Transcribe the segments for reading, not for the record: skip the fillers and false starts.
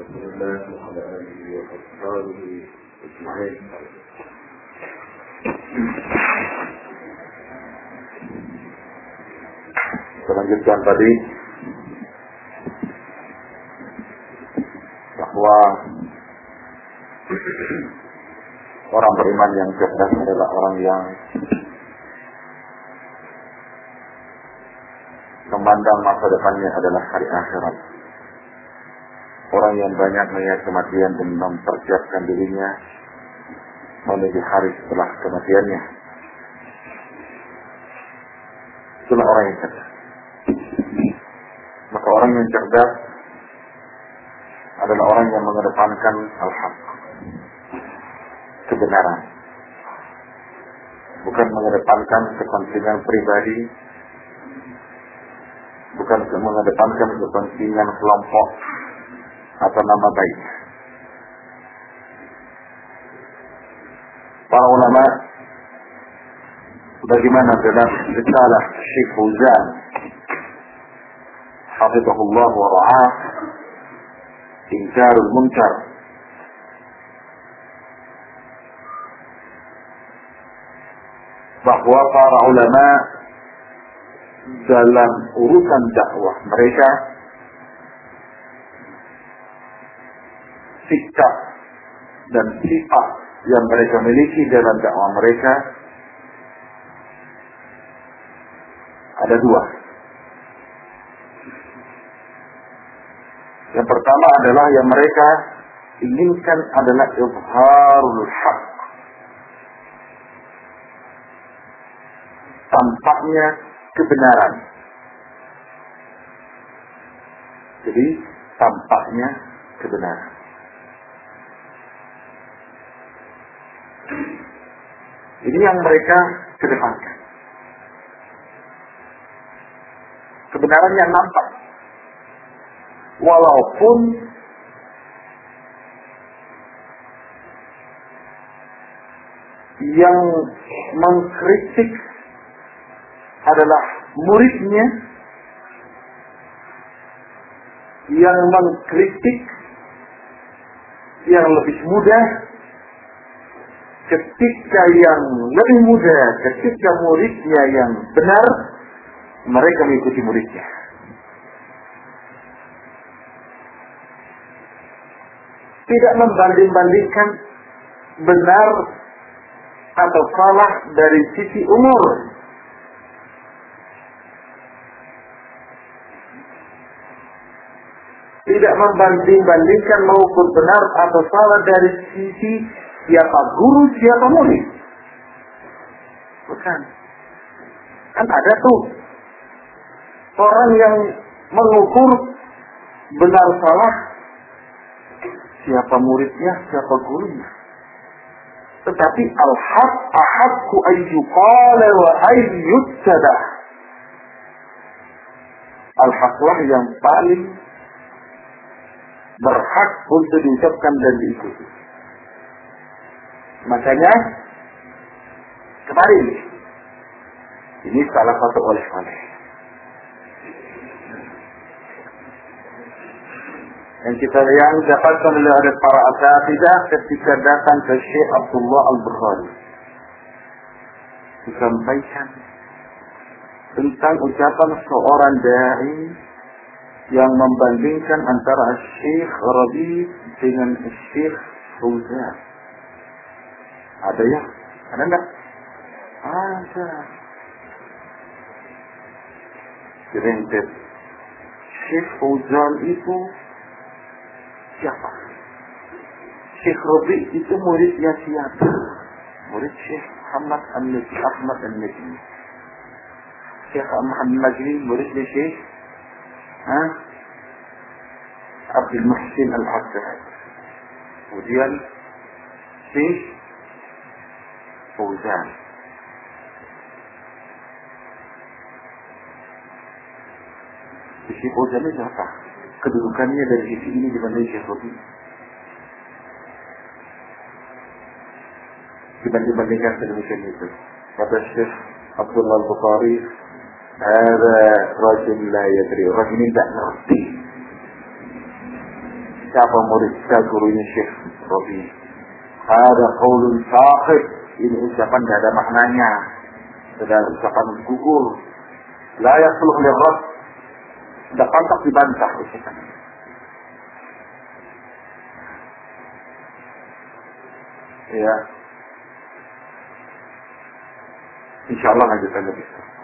رسول الله وعلى آله وأصحابه أجمعين. Selanjutkan tadi bahwa orang beriman yang cerdas adalah orang yang memandang masa depannya adalah hari akhirat. Orang yang banyak melihat kematian dan mempersiapkan dirinya menuju hari setelah kematiannya. Itulah orang yang cerdas. Maka orang yang cerdas adalah orang yang mengedepankan al-haq, kebenaran, bukan mengedepankan kepentingan pribadi, bukan mengedepankan kepentingan kelompok atau nama baik. Para ulama bagaimana dalam risalah Syekh Fauzan hafizahullah wa ra'ah Inkarul Munkar, bahwa para ulama dalam urusan dakwah mereka, sikap dan sifat yang mereka miliki dalam dakwah mereka ada dua. Yang pertama adalah yang mereka inginkan adalah izharul haq, tampaknya kebenaran. Jadi tampaknya kebenaran. Ini yang mereka kedepankan. Kebenarannya nampak. Walaupun yang mengkritik adalah muridnya, yang mengkritik yang lebih muda, ketika yang lebih muda, ketika muridnya yang benar, mereka mengikuti muridnya. Tidak membanding-bandingkan benar atau salah dari sisi umur. Tidak membanding-bandingkan mengukur benar atau salah dari sisi siapa guru, siapa murid. Bukan. Kan ada tuh orang yang mengukur benar salah siapa muridnya, siapa gurunya. Tetapi al-haq ahaqqu ayyuqala wa ayyuttada. Al-haqlah yang paling berhak untuk diucapkan dan diikuti. Makanya kemarin ini salah satu oleh-oleh yang kita yang dapatkan oleh para asatidzah ketika datang ke Syekh Abdullah Al-Bukhari, disampaikan tentang ucapan seorang dai yang membandingkan antara Syekh Rabi dengan Syekh Fauzan. Ada ya? Ada enggak? Ada. Direntet. Syekh Fauzan itu siapa? Syekh Rabi itu muridnya siapa? Murid Syekh Muhammad Ahmad Al-Najmi. Syekh Muhammad Al-Najmi muridnya Syekh Abdul Muhsin Al-Abbad. Kemudian Syekh Fauzan. Syekh Fauzan itu apa? Kedudukannya dari sisi ini dibanding Syekh Rabi. Dibanding-bandingkan sedemikian itu. Kata Syekh Abdullah Al-Bukhari, ada rajul la yadri, orang ini tidak ngerti. siapa murid saya gurunya Syekh Robi. Ada qaulun saqit, ini ucapan tidak ada maknanya, tidak ucapan gugur. La yasluh lirad, tidak pantas dibantah ucapan. Ya, insyaallah lanjutan lagi.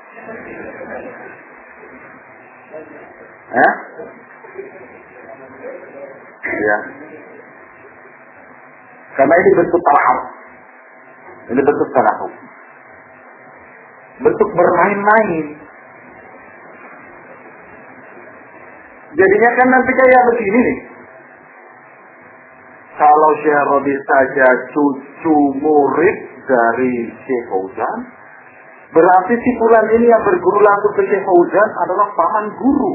Ya. Karena ini bentuk talahab. Ini bentuk talahub. Bentuk bermain-main. Jadinya kan nanti kayak begini nih. Kalau Syekh Robi saja cucu murid dari Syekh Fauzan, berarti si fulan ini yang berguru langsung ke Syekh Fauzan adalah paman guru.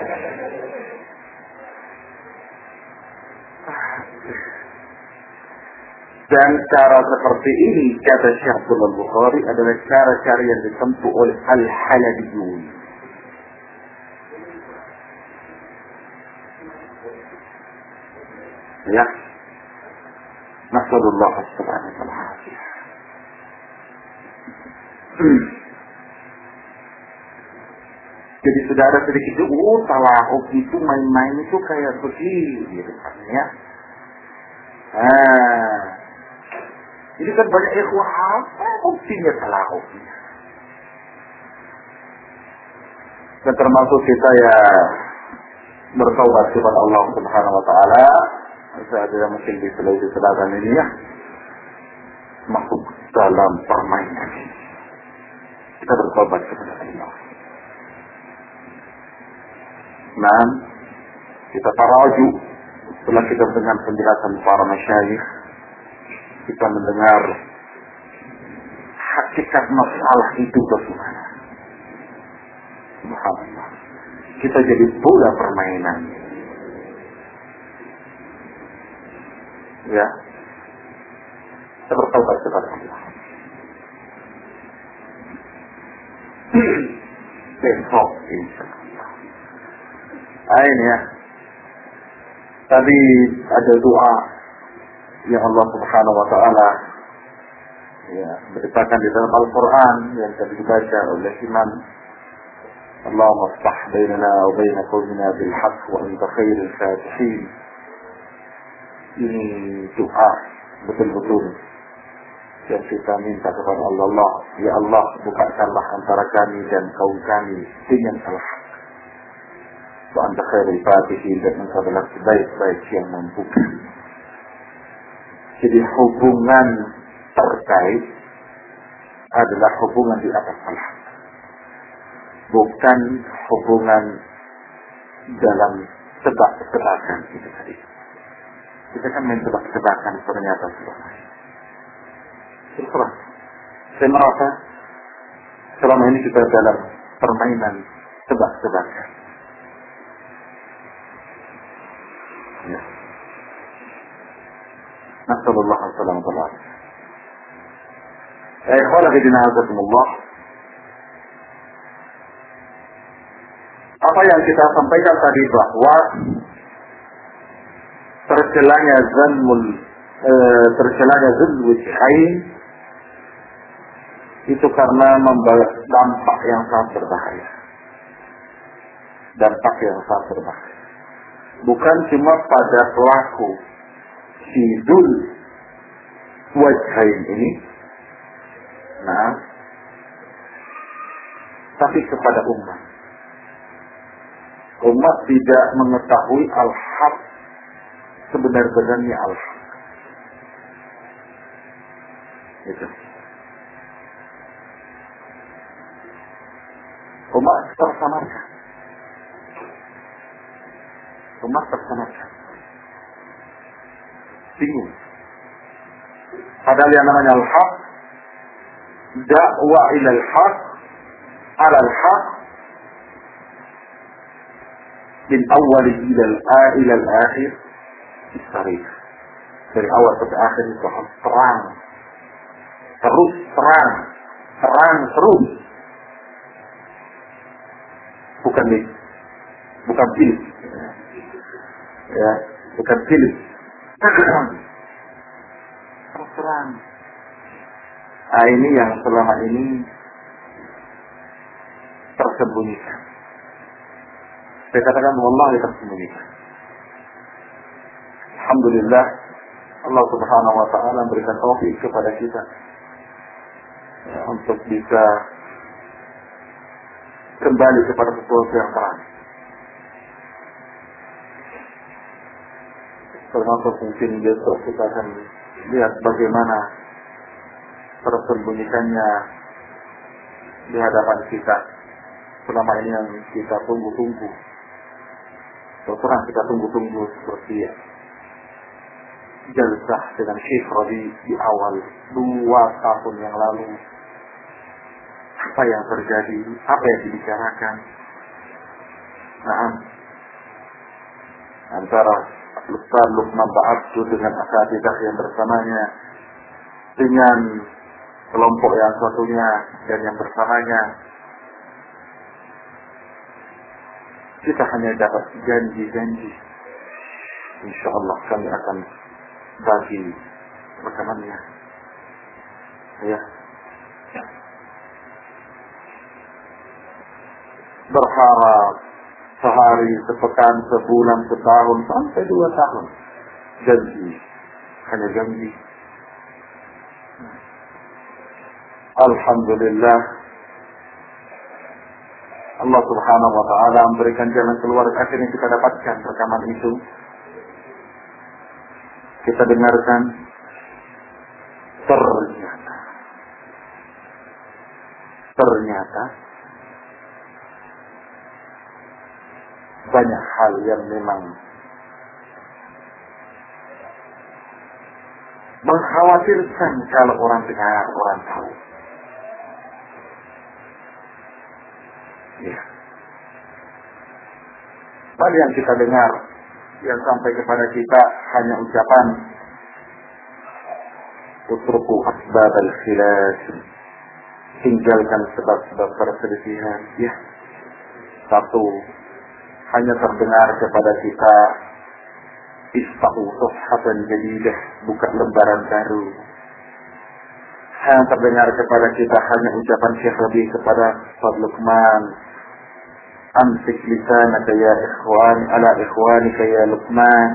Dan cara seperti ini, kata Syekh Abdullah Bukhari, adalah cara-cara yang ditempuh oleh Al-Halabiyun. Ya. Nasallallahu subhanahu wa ta'ala. Jadi sudah ada sedikit, talahub itu main-main itu kayak begini, gitu kan ya. Ini kan banyak ikhwah, apa buktinya talahubnya? Dan termasuk kita ya bertaubat kepada Allah Subhanahu Wa Taala. Saya tidak mungkin di Sulawesi Selatan ini ya masuk dalam permainan. Kita bertaubat kepada Allah. Nah, kita taraju setelah kita mendengar penjelasan para masyayikh, kita mendengar hakikat masalah itu bagaimana. Subhanallah. Kita jadi bola permainan. Ya. Kita bertaubat kepada Allah. Besok insyaallah. Ini ya. Tadi ada doa yang Allah Subhanahu Wa Taala ya beritakan di dalam Al-Quran yang tadi dibaca oleh Imam. Allahumma aftah bainana wa bain qawmina bil haqq wa anta khairul fatihin. Ini doa betul-betul yang kita minta kepada Allah. Ya Allah, bukakanlah antara kami dan kaum kami dengan al-haq. Wa anta khairul fatihin, dan engkau adalah sebaik-baik yang membuka. Jadi hubungan terkait adalah hubungan di atas al-haq. Bukan hubungan dalam tebak-tebakan itu tadi. Kita kan main tebak-tebakan ternyata selesai. Terserah. Saya merasa selama ini kita dalam permainan tebak-tebakan. Ya. Nasallallahu alaihi wasallam. Ikhwan fillah azakumullah. Apa yang kita sampaikan tadi bahwa tercelanya zulwajhain itu karena membawa dampak yang sangat berbahaya. Dampak yang sangat berbahaya. Bukan cuma pada pelaku si zulwajhain ini, nah, tapi kepada umat. Umat tidak mengetahui al-haq sebenar-benarnya al-haq. Itu. Umat tersamarkan. Umat tersamarkan. Bingung. Padahal yang namanya al-haq, da'wa ilal haq, alal haq, min awal ilal akhir, istarif. Dari awal sampai akhir itu harus terang. Terus terang. Terang terus. Bukan pilih. Ya. bukan film. Terus terang. Ini yang selama ini tersembunyikan. Saya katakan wallahi tersembunyikan. Alhamdulillah Allah Subhanahu wa taala memberikan taufik kepada kita untuk bisa kembali kepada sesuatu yang terang. Termasuk mungkin besok kita akan lihat bagaimana tersembunyikannya di hadapan kita selama ini yang kita tunggu-tunggu. Terang kita tunggu-tunggu seperti jalsah dengan Syekh Rabi di awal 2 tahun yang lalu. Apa yang terjadi? Apa yang dibicarakan? Antara Ustaz Luqman Ba'abdu dengan asatidzah yang bersamanya, dengan kelompok yang satunya dan yang bersamanya, kita hanya dapat janji-janji. InsyaAllah kami akan bagi rekamannya. Ya. Berharap sehari, sepekan, sebulan, setahun, sampai 2 tahun. Janji. Hanya janji. Alhamdulillah. Allah Subhanahu wa ta'ala memberikan jalan keluar. Akhirnya kita dapatkan rekaman itu. Kita dengarkan. Ternyata banyak hal yang memang mengkhawatirkan kalau orang dengar, orang tahu. Ya. Tadi yang kita dengar, yang sampai kepada kita hanya ucapan utruku asbab al-khilaf, tinggalkan sebab-sebab perselisihan. Ya. Satu, hanya terdengar kepada kita istahu safhatan jadidah, buka lembaran baru. Yang terdengar kepada kita hanya ucapan Syekh Rabi kepada Ustaz Luqman, amsik lisanaka ya ikhwan ala ikhwanika ya Luqman,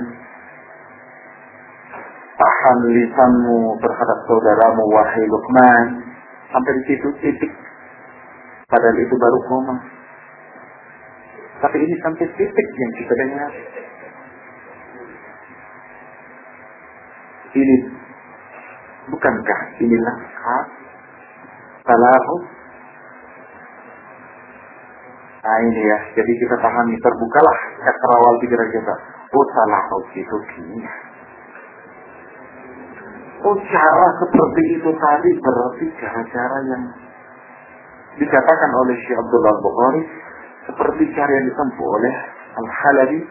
tahan lisanmu terhadap saudaramu wahai Luqman. Sampai di situ titik. Padahal itu baru koma. Tapi ini sampai titik yang kita dengar. Ini bukankah inilah hak salahu? Ini ya. Jadi kita pahami, terbukalah akrawal pikiran kita. Oh salahu itu gini. Oh cara seperti itu tadi berarti cara-cara yang dikatakan oleh Syekh Abdullah Bukhari seperti cara yang ditempuh oleh Al-Halabi.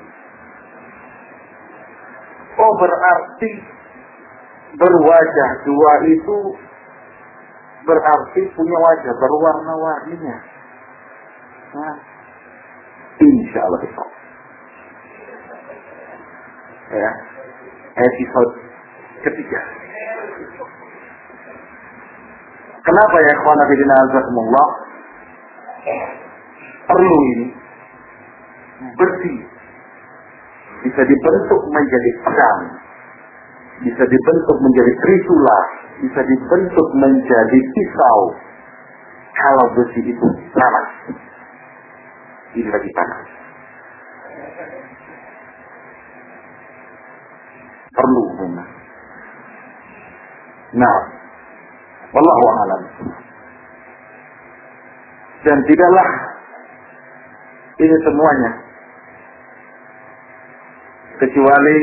Oh berarti berwajah dua itu berarti punya wajah berwarna-warninya. Nah, insya Allah itu. Ya, episode ketiga. Kenapa ya ikhwan fillah azakumullah? Perlu ini bersih, bisa dibentuk menjadi pedang, bisa dibentuk menjadi trisula, bisa dibentuk menjadi pisau. Kalau besi itu panas, ini lagi panas. Perlu memang. Nah, wallahu a'lam. Dan tidaklah ini semuanya kecuali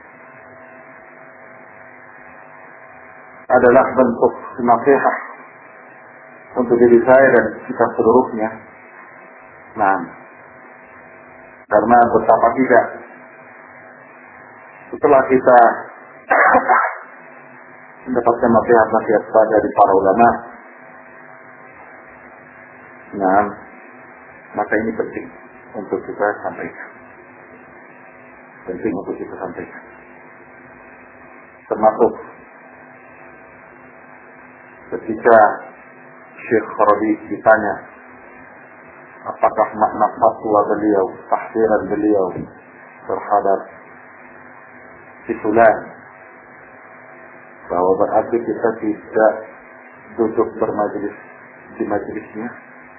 adalah bentuk nasihat untuk diri saya dan kita seluruhnya. Nah, karena betapa tidak setelah kita mendapatkan nasihat-nasihat dari para ulama, nah, maka ini penting untuk kita sampaikan. penting untuk kita sampaikan. Termasuk ketika Syekh Rabi ditanya apakah makna fatwa beliau, tahdiran beliau terhadap si fulan, bahwa berarti kita tidak duduk bermajlis di majlisnya.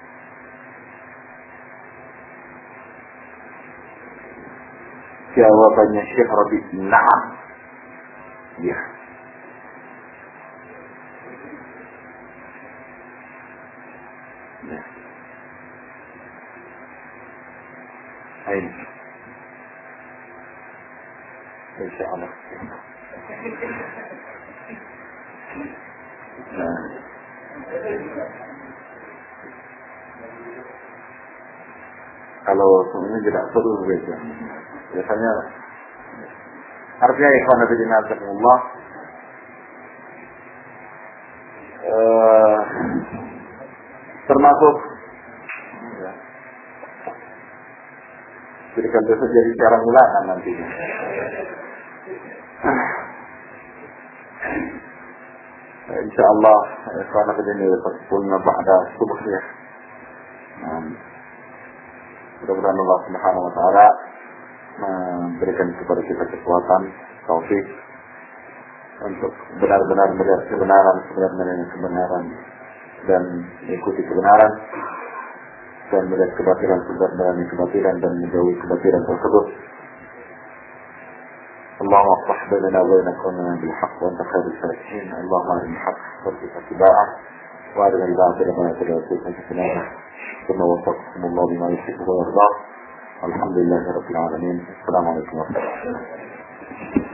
Jawabannya Syekh Rabi, na'am. Ya. Ya. Ayo. InsyaAllah. Nah. Kalau sebenarnya tidak seru begitu. Biasanya artinya ikhwan fillah Allah termasuk ya, berikan dosa jadi cara ulangan nantinya. InsyaAllah ikhwan fillah terpulna ba'da subuh ya. Mudah-mudahan Allah Subhanahu wa Ta'ala memberikan kepada kita kekuatan, taufik untuk benar-benar melihat kebenaran, kebenaran dan mengikuti kebenaran, dan melihat kebatilan, kebatilan dan menjauhi kebatilan tersebut. Allahumma aftah bainana wa baina qawmina bil haqq wa anta khairul fatihin. Allahumma arina al-haqq warzuqna ittiba'ah wa arina al-batila warzuqna ijtinabah. ثم وفقكم الله بما يحب ويرضى. الحمد لله رب العالمين. السلام عليكم ورحمة الله.